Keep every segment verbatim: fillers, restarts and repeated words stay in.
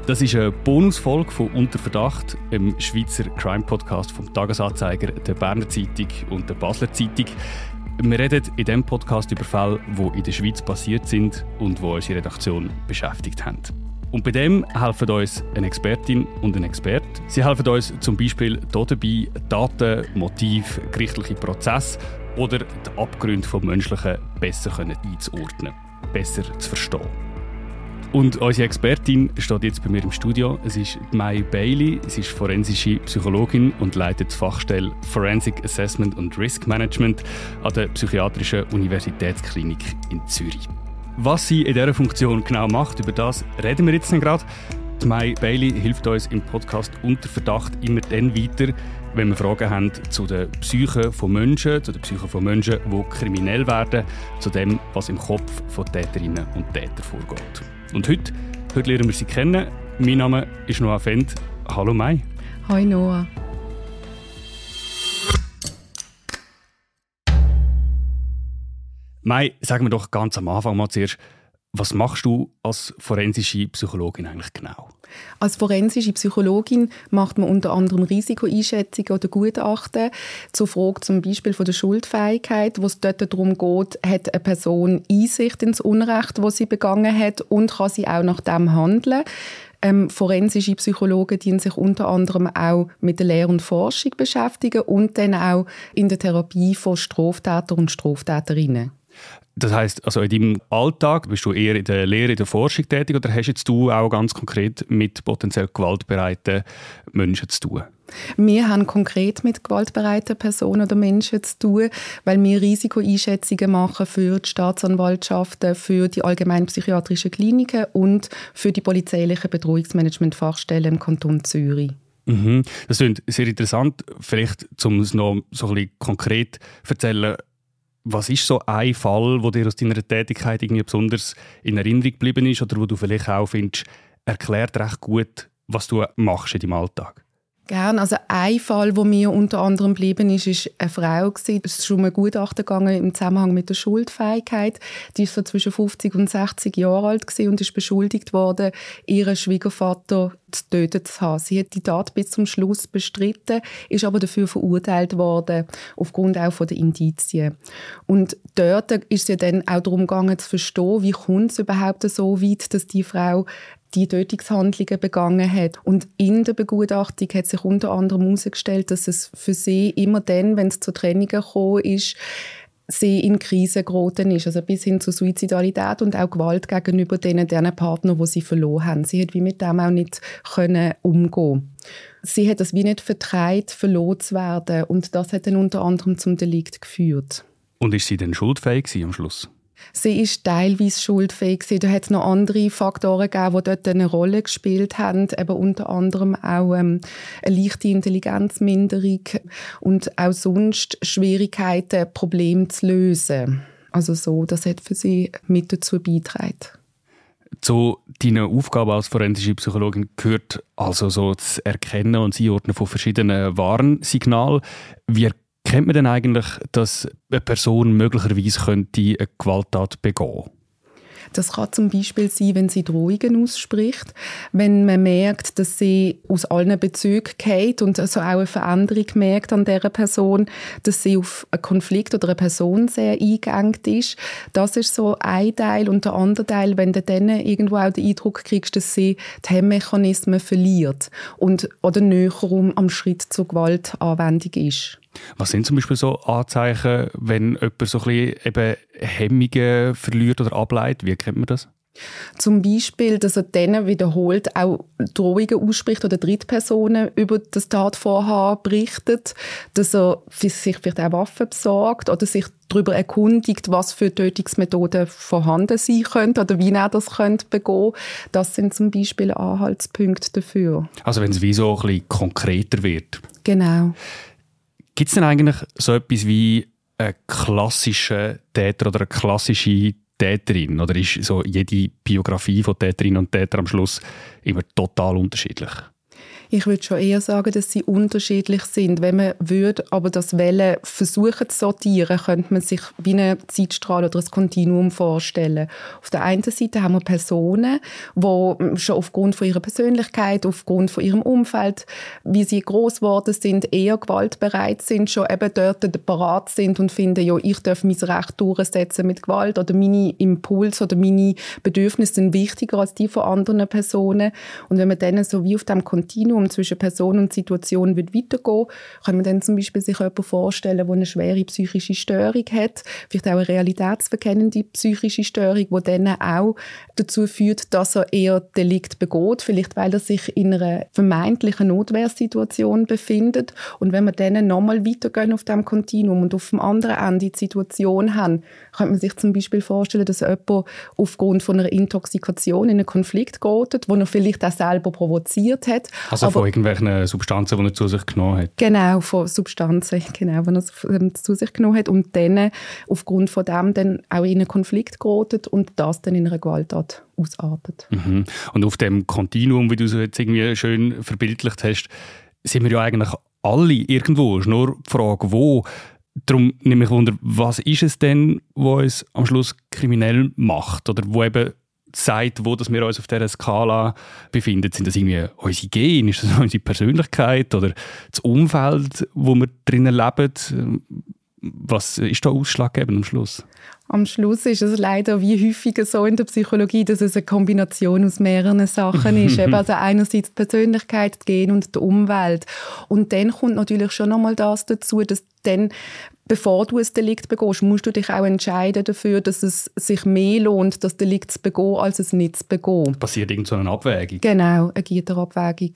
Das ist eine Bonusfolge von «Unter Verdacht», im Schweizer Crime-Podcast vom «Tagesanzeiger», der «Berner Zeitung» und der «Basler Zeitung». Wir reden in diesem Podcast über Fälle, die in der Schweiz passiert sind und die unsere Redaktion beschäftigt haben. Und bei dem helfen uns eine Expertin und ein Experte. Sie helfen uns zum Beispiel dabei, Daten, Motiv, gerichtliche Prozesse oder die Abgründe des Menschlichen besser einzuordnen, besser zu verstehen. Und unsere Expertin steht jetzt bei mir im Studio. Es ist Mai Bailey. Sie ist forensische Psychologin und leitet die Fachstelle Forensic Assessment und Risk Management an der Psychiatrischen Universitätsklinik in Zürich. Was sie in dieser Funktion genau macht, über das reden wir jetzt gerade. Die Mai Bailey hilft uns im Podcast «Unter Verdacht» immer dann weiter, wenn wir Fragen haben zu der Psyche von Menschen, zu der Psyche von Menschen, die kriminell werden, zu dem, was im Kopf von Täterinnen und Tätern vorgeht. Und heute, heute lernen wir sie kennen. Mein Name ist Noah Fendt. Hallo Mai. Hoi Noah. Mai, sag mir doch ganz am Anfang mal zuerst, was machst du als forensische Psychologin eigentlich genau? Als forensische Psychologin macht man unter anderem Risikoeinschätzungen oder Gutachten zur Frage zum Beispiel von der Schuldfähigkeit, wo es dort darum geht, hat eine Person Einsicht ins Unrecht, das sie begangen hat, und kann sie auch nach dem handeln. Ähm, forensische Psychologen die sich unter anderem auch mit der Lehre und Forschung beschäftigen und dann auch in der Therapie von Straftätern und Straftäterinnen. Das heisst, also in deinem Alltag bist du eher in der Lehre, in der Forschung tätig, oder hast jetzt du auch ganz konkret mit potenziell gewaltbereiten Menschen zu tun? Wir haben konkret mit gewaltbereiten Personen oder Menschen zu tun, weil wir Risikoeinschätzungen machen für die Staatsanwaltschaften, für die allgemeinpsychiatrischen Kliniken und für die polizeilichen Bedrohungsmanagement-Fachstellen im Kanton Zürich. Mhm. Das klingt sehr interessant. Vielleicht, um es noch so ein bisschen konkret zu erzählen, was ist so ein Fall, der dir aus deiner Tätigkeit irgendwie besonders in Erinnerung geblieben ist oder wo du vielleicht auch findest, erklärt recht gut, was du machst in deinem Alltag? Gerne. Also ein Fall, der mir unter anderem geblieben ist, ist eine Frau. Es ist schon ein Gutachten gegangen im Zusammenhang mit der Schuldfähigkeit. Die ist so zwischen fünfzig und sechzig Jahre alt und ist beschuldigt worden, ihren Schwiegervater zu töten zu haben. Sie hat die Tat bis zum Schluss bestritten, ist aber dafür verurteilt worden, aufgrund auch von den Indizien. Und dort ist es ja dann auch darum gegangen, zu verstehen, wie kommt es überhaupt so weit, dass die Frau die Tötungshandlungen begangen hat. Und in der Begutachtung hat sich unter anderem herausgestellt, dass es für sie immer dann, wenn es zu Trennungen gekommen ist, sie in Krise geraten ist, also bis hin zur Suizidalität und auch Gewalt gegenüber denen, denen Partnern, die sie verloren haben. Sie hat wie mit dem auch nicht können umgehen. Sie hat das wie nicht vertraut, verloren zu werden, und das hat dann unter anderem zum Delikt geführt. Und ist sie denn schuldfähig am Schluss? Sie ist teilweise schuldfähig. Da hat es noch andere Faktoren gegeben, die dort eine Rolle gespielt haben. Eben unter anderem auch ähm, eine leichte Intelligenzminderung und auch sonst Schwierigkeiten, Probleme zu lösen. Also so, das hat für sie mit dazu beigetragen. Zu deiner Aufgabe als forensische Psychologin gehört also so das Erkennen und das Einordnen von verschiedenen Warnsignalen. Wie kennt man denn eigentlich, dass eine Person möglicherweise könnte eine Gewalttat begehen? Das kann zum Beispiel sein, wenn sie Drohungen ausspricht, wenn man merkt, dass sie aus allen Bezügen geht und also auch eine Veränderung merkt an dieser Person, dass sie auf einen Konflikt oder eine Person sehr eingegangen ist. Das ist so ein Teil. Und der andere Teil, wenn du dann irgendwo auch den Eindruck kriegst, dass sie die Hemmmechanismen verliert und oder näher am Schritt zur Gewaltanwendung ist. Was sind zum Beispiel so Anzeichen, wenn jemand so ein bisschen eben Hemmungen verliert oder ableitet? Wie kennt man das? Zum Beispiel, dass er dann wiederholt auch Drohungen ausspricht oder Drittpersonen über das Tatvorhaben berichtet, dass er sich vielleicht auch Waffen besorgt oder sich darüber erkundigt, was für Tötungsmethoden vorhanden sein könnten oder wie er das könnte begehen. Das sind zum Beispiel Anhaltspunkte dafür. Also wenn es wie so ein bisschen konkreter wird? Genau. Gibt es denn eigentlich so etwas wie einen klassischen Täter oder eine klassische Täterin? Oder ist so jede Biografie von Täterinnen und Tätern am Schluss immer total unterschiedlich? Ich würde schon eher sagen, dass sie unterschiedlich sind. Wenn man würde aber das Welle versuchen zu sortieren, könnte man sich wie einen Zeitstrahl oder ein Kontinuum vorstellen. Auf der einen Seite haben wir Personen, die schon aufgrund von ihrer Persönlichkeit, aufgrund von ihrem Umfeld, wie sie groß geworden sind, eher gewaltbereit sind, schon eben dort parat sind und finden, ja, ich darf mein Recht durchsetzen mit Gewalt oder meine Impulse oder meine Bedürfnisse sind wichtiger als die von anderen Personen. Und wenn man dann so wie auf dem Kontinuum zwischen Person und Situation wird weitergehen, kann man dann zum Beispiel sich jemanden vorstellen, der eine schwere psychische Störung hat, vielleicht auch eine realitätsverkennende psychische Störung, die dann auch dazu führt, dass er eher Delikt begeht, vielleicht weil er sich in einer vermeintlichen Notwehrsituation befindet. Und wenn wir dann nochmal weitergehen auf dem Kontinuum und auf dem anderen Ende die Situation haben, könnte man sich zum Beispiel vorstellen, dass jemand aufgrund von einer Intoxikation in einen Konflikt gerät, den er vielleicht auch selber provoziert hat. Also von irgendwelchen Substanzen, die er zu sich genommen hat? Genau, von Substanzen, genau, die er zu sich genommen hat und dann aufgrund von dem dann auch in einen Konflikt gerät und das dann in einer Gewalttat ausartet. Mhm. Und auf dem Kontinuum, wie du es jetzt irgendwie schön verbildlicht hast, sind wir ja eigentlich alle irgendwo. Es ist nur die Frage, wo. Darum nehme ich Wunder, was ist es denn, was uns am Schluss kriminell macht? Oder wo eben sagt, wo dass wir uns auf dieser Skala befinden. Sind das irgendwie unsere Gene? Ist das unsere Persönlichkeit? Oder das Umfeld, wo wir drinnen leben? Was ist da ausschlaggebend am Schluss? Am Schluss ist es leider wie häufiger so in der Psychologie, dass es eine Kombination aus mehreren Sachen ist. Eben also einerseits die Persönlichkeit, die Gene und die Umwelt. Und dann kommt natürlich schon nochmal das dazu, dass dann, bevor du ein Delikt begehst, musst du dich auch entscheiden dafür, dass es sich mehr lohnt, das Delikt zu begehen, als es nicht zu begehen. Passiert irgend so eine Abwägung? Genau, eine Güterabwägung.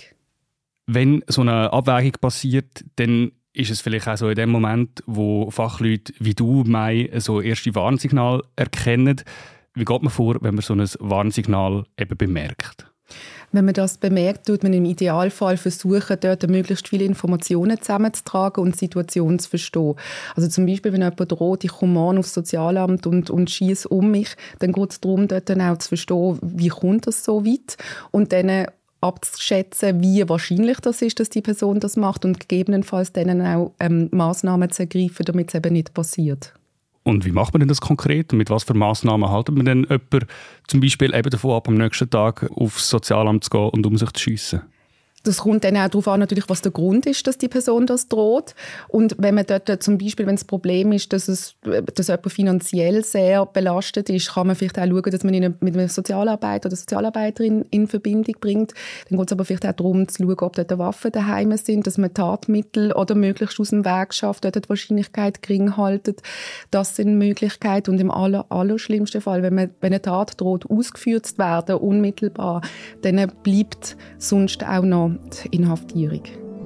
Wenn so eine Abwägung passiert, dann ist es vielleicht auch so in dem Moment, wo Fachleute wie du, Mai, so erste Warnsignale erkennen. Wie geht man vor, wenn man so ein Warnsignal eben bemerkt? Wenn man das bemerkt, tut man im Idealfall versuchen, dort möglichst viele Informationen zusammenzutragen und die Situation zu verstehen. Also zum Beispiel, wenn jemand droht, ich komme morgen aufs Sozialamt und, und schiesse um mich, dann geht es darum, dort dann auch zu verstehen, wie kommt das so weit und dann abzuschätzen, wie wahrscheinlich das ist, dass die Person das macht und gegebenenfalls dann auch ähm, Massnahmen zu ergreifen, damit es eben nicht passiert. Und wie macht man denn das konkret? Mit was für Massnahmen haltet man denn jemanden zum Beispiel eben davon ab, am nächsten Tag aufs Sozialamt zu gehen und um sich zu schiessen? Das kommt dann auch darauf an, natürlich, was der Grund ist, dass die Person das droht. Und wenn man dort zum Beispiel, wenn das Problem ist, dass, es, dass jemand finanziell sehr belastet ist, kann man vielleicht auch schauen, dass man ihn mit einem Sozialarbeiter oder Sozialarbeiterin in Verbindung bringt. Dann geht es aber vielleicht auch darum, zu schauen, ob dort Waffen daheim sind, dass man Tatmittel oder möglichst aus dem Weg schafft, dort die Wahrscheinlichkeit gering haltet. Das sind Möglichkeiten. Und im aller, aller schlimmsten Fall, wenn, man, wenn eine Tat droht, ausgeführt zu werden, unmittelbar, dann bleibt sonst auch noch die Inhaftierung.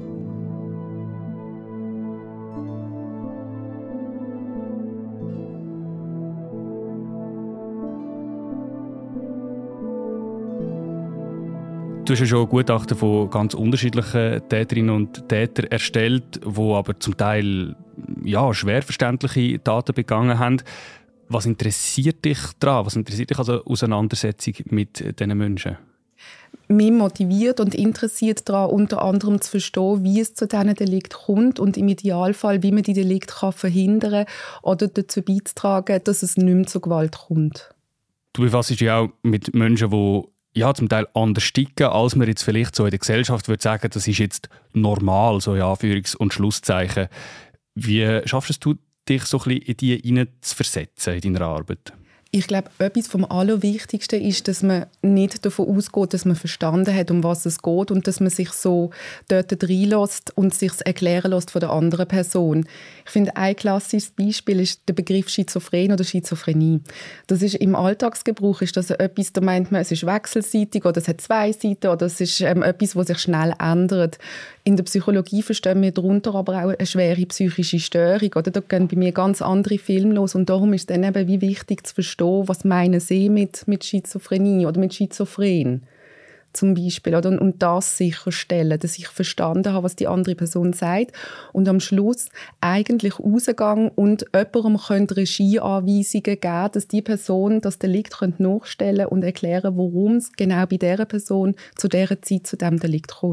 Du hast ja schon Gutachten von ganz unterschiedlichen Täterinnen und Tätern erstellt, die aber zum Teil ja, schwer verständliche Taten begangen haben. Was interessiert dich daran? Was interessiert dich also Auseinandersetzung mit diesen Menschen? Mich motiviert und interessiert daran, unter anderem zu verstehen, wie es zu diesen Delikten kommt und im Idealfall, wie man die Delikte kann verhindern kann oder dazu beitragen, dass es nicht mehr zur Gewalt kommt. Du befasst dich ja auch mit Menschen, die ja, zum Teil anders ticken, als man jetzt vielleicht so in der Gesellschaft würde sagen, das ist jetzt normal, so in Anführungs- und Schlusszeichen. Wie schaffst du dich so ein bisschen in die hinein zu versetzen in deiner Arbeit? Ich glaube, etwas vom Allerwichtigsten ist, dass man nicht davon ausgeht, dass man verstanden hat, um was es geht und dass man sich so dort reinlässt und sich erklären lässt von der anderen Person. Ich finde, ein klassisches Beispiel ist der Begriff Schizophren oder Schizophrenie. Das ist im Alltagsgebrauch ist das etwas, da meint man, es ist wechselseitig oder es hat zwei Seiten oder es ist ähm, etwas, das sich schnell ändert. In der Psychologie verstehen wir darunter aber auch eine schwere psychische Störung. Oder? Da gehen bei mir ganz andere Filme los und darum ist es dann eben wie wichtig zu verstehen, was meinen sie mit, mit Schizophrenie oder mit Schizophren zum Beispiel. Oder? Und das sicherstellen, dass ich verstanden habe, was die andere Person sagt und am Schluss eigentlich rausgehen und jemandem Regieanweisungen geben, dass die Person das Delikt nachstellen und erklären, warum es genau bei dieser Person zu dieser Zeit zu diesem Delikt gekommen ist.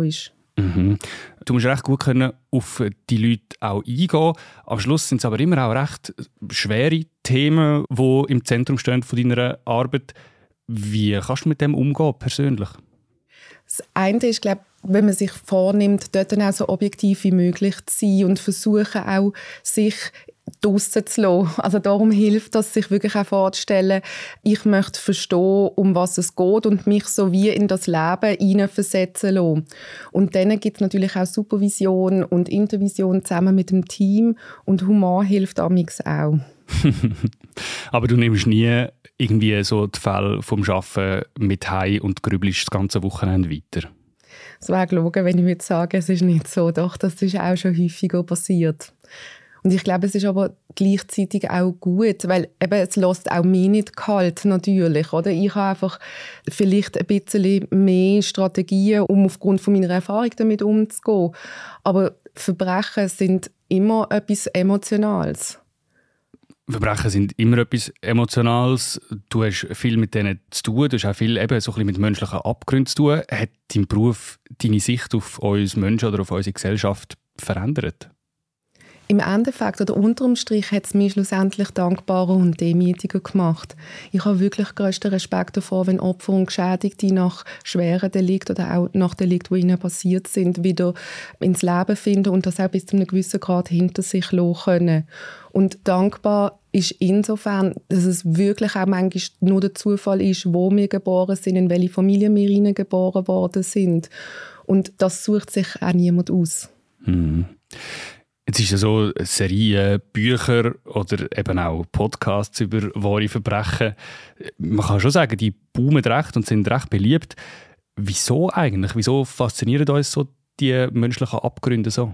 Mhm. Du musst recht gut können auf die Leute auch eingehen. Am Schluss sind es aber immer auch recht schwere Themen, die im Zentrum stehen von deiner Arbeit. Wie kannst du mit dem umgehen, persönlich? Das eine ist, glaube ich, wenn man sich vornimmt, dort dann auch so objektiv wie möglich zu sein und versuchen auch, sich draussen zu lassen. Also darum hilft das, sich wirklich auch vorzustellen, ich möchte verstehen, um was es geht und mich so wie in das Leben hineinversetzen lassen. Und dann gibt es natürlich auch Supervision und Intervision zusammen mit dem Team und Humor hilft amigs auch. Aber du nimmst nie irgendwie so die Fälle vom Arbeiten mit heim und grübelst das ganze Wochenende weiter? Es wäre gelogen, wenn ich würde sagen, es ist nicht so. Doch, das ist auch schon häufiger passiert. Und ich glaube, es ist aber gleichzeitig auch gut, weil eben, es lässt auch mich nicht kalt, natürlich. Oder? Ich habe einfach vielleicht ein bisschen mehr Strategien, um aufgrund von meiner Erfahrung damit umzugehen. Aber Verbrechen sind immer etwas Emotionales. Verbrechen sind immer etwas Emotionales. Du hast viel mit denen zu tun. Du hast auch viel eben so ein bisschen mit menschlichen Abgründen zu tun. Hat dein Beruf deine Sicht auf uns Menschen oder auf unsere Gesellschaft verändert? Im Endeffekt oder unterm Strich hat es mich schlussendlich dankbarer und demütiger gemacht. Ich habe wirklich grössten Respekt davor, wenn Opfer und Geschädigte nach schweren Delikten oder auch nach Delikten, die ihnen passiert sind, wieder ins Leben finden und das auch bis zu einem gewissen Grad hinter sich lassen können. Und dankbar ist insofern, dass es wirklich auch manchmal nur der Zufall ist, wo wir geboren sind, in welche Familie wir hinein geboren worden sind. Und das sucht sich auch niemand aus. Mhm. Jetzt ist ja so, Serien, Bücher oder eben auch Podcasts über wahre Verbrechen. Man kann schon sagen, die boomen recht und sind recht beliebt. Wieso eigentlich? Wieso faszinieren uns so die menschlichen Abgründe so?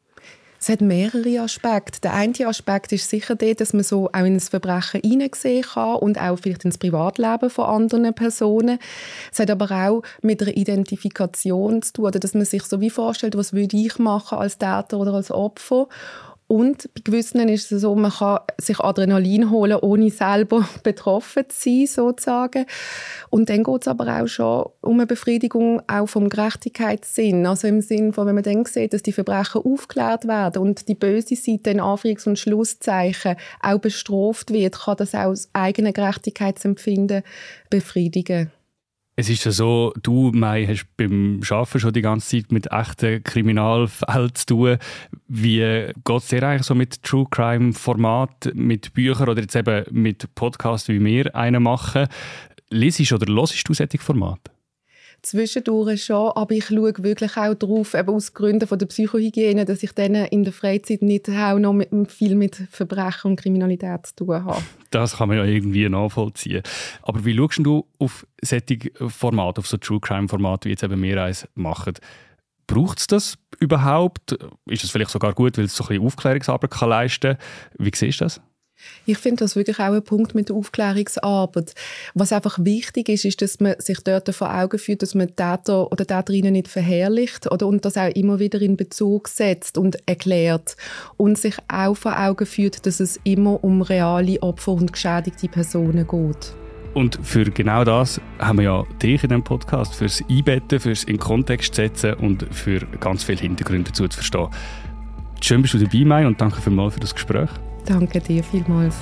Es hat mehrere Aspekte. Der eine Aspekt ist sicher der, dass man so auch in ein Verbrechen hineinsehen kann und auch vielleicht ins Privatleben von anderen Personen. Es hat aber auch mit einer Identifikation zu tun, oder dass man sich so wie vorstellt, was würde ich machen als Täter oder als Opfer. Und bei gewissen ist es so, man kann sich Adrenalin holen, ohne selber betroffen zu sein, sozusagen. Und dann geht es aber auch schon um eine Befriedigung auch vom Gerechtigkeitssinn. Also im Sinn von, wenn man dann sieht, dass die Verbrechen aufgeklärt werden und die böse Seite in Anführungs- und Schlusszeichen auch bestraft wird, kann das auch das eigene Gerechtigkeitsempfinden befriedigen. Es ist ja so, du, Mai, hast beim Arbeiten schon die ganze Zeit mit echten Kriminalfällen zu tun. Wie geht es dir eigentlich so mit True Crime Format, mit Büchern oder jetzt eben mit Podcasts, wie wir einen machen? Lesest oder hörst du solche Formate? Zwischendurch schon, aber ich schaue wirklich auch darauf, eben aus Gründen von der Psychohygiene, dass ich dann in der Freizeit nicht auch noch mit, viel mit Verbrechen und Kriminalität zu tun habe. Das kann man ja irgendwie nachvollziehen. Aber wie schaust du auf solche Formate, auf so True-Crime-Formate, wie jetzt eben wir eins machen? Braucht es das überhaupt? Ist es vielleicht sogar gut, weil es so ein bisschen Aufklärungsarbeit kann leisten kann? Wie siehst du das? Ich finde das wirklich auch ein Punkt mit der Aufklärungsarbeit. Was einfach wichtig ist, ist, dass man sich dort vor Augen führt, dass man Täter oder Täterinnen nicht verherrlicht oder, und das auch immer wieder in Bezug setzt und erklärt. Und sich auch vor Augen führt, dass es immer um reale Opfer und geschädigte Personen geht. Und für genau das haben wir ja dich in diesem Podcast, fürs Einbetten, fürs in Kontext setzen und für ganz viele Hintergründe dazu zu verstehen. Schön bist du dabei, Mai, und danke vielmals für das Gespräch. Danke dir vielmals.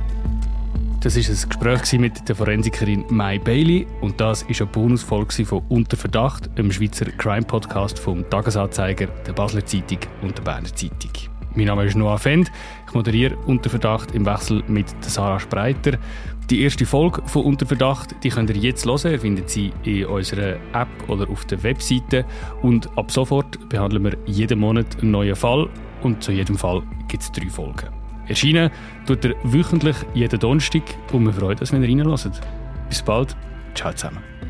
Das war ein Gespräch mit der Forensikerin Mai Bailey und das war eine Bonusfolge von «Unter Verdacht», einem Schweizer Crime-Podcast vom «Tagesanzeiger», der «Basler Zeitung» und der «Berner Zeitung». Mein Name ist Noah Fend. Ich moderiere «Unter Verdacht» im Wechsel mit Sarah Spreiter. Die erste Folge von «Unter Verdacht» die könnt ihr jetzt hören. Ihr findet sie in unserer App oder auf der Webseite. Und ab sofort behandeln wir jeden Monat einen neuen Fall. Und zu jedem Fall gibt es drei Folgen. Erscheinen tut er wöchentlich jeden Donnerstag und wir freuen uns, wenn ihr reinhört. Bis bald. Ciao zusammen.